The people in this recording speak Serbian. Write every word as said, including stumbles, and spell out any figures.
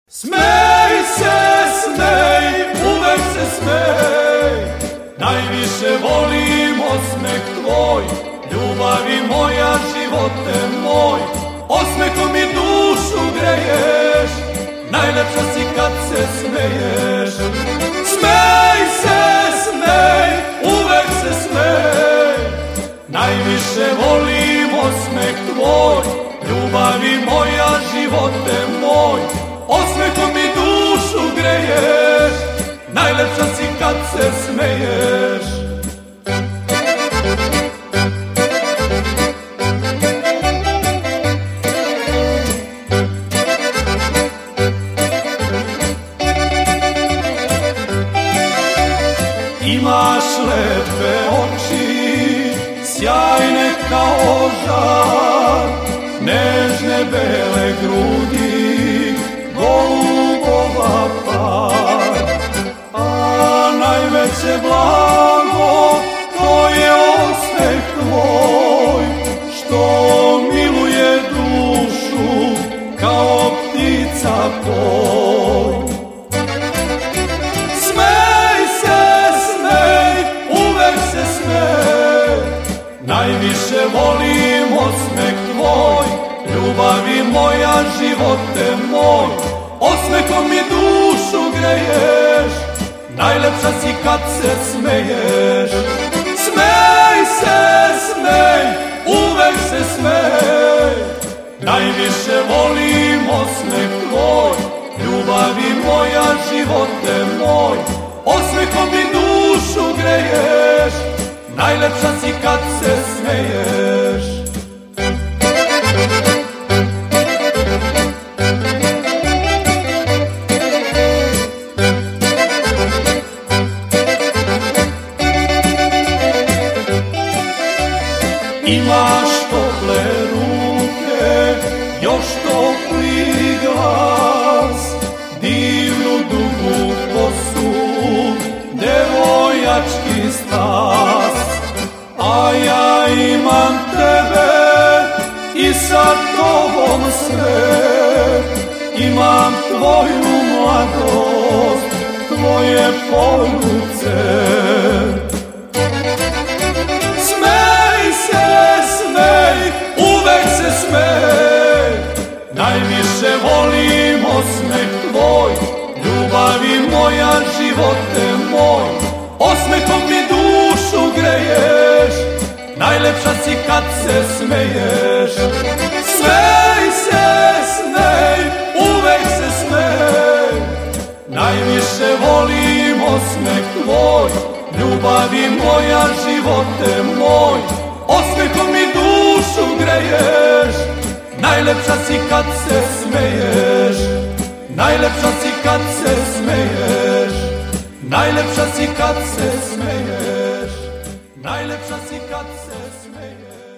Smej se, smej, uvek se smej, najviše volim osmeh tvoj, ljubavi moja, živote moj, osmehom mi dušu greješ, najlepša si kad se smeješ. Smej se, smej, uvek se smej, najviše volim osmeh tvoj, ljubavi moja, živote moj, osmehom mi dušu greješ, najlepša si kad se smeješ. Imaš lepe oči, sjajne kao žar, nežne bele grudi, golubova par, a najveće blago to je osmeh tvoj, što miluje dušu kao ptica poj. Smej se, smej, uvek se smej, najviše volim osmeh tvoj, ljubavi moja, živote moj, osmehom mi dušu greješ, najlepša si kad se smeješ. Smej se, smej, uvek se smej, najviše volim osmeh tvoj, ljubavi moja, živote moj, osmehom mi dušu greješ, najlepša si kad se smeješ. Imaš tople ruke, još topli glas, divnu dugu kosu, devojački stas, a ja imam tebe i sa tobom sve, imam tvoju mladost, tvoje poljuce. Smej se, smej, uvek se smej, najviše volim osmeh tvoj, ljubavi moja, živote moj, osmehom mi dušu greješ, najlepša si kad se smeješ. Smej se, smej, uvek se smej, najviše volim osmeh tvoj, ljubavi moja, živote moj, osmehom mi dušu greješ, najlepša si kad se smeješ, najlepša si kad se smeješ, najlepša si kad se smeješ, najlepša si kad se smeješ.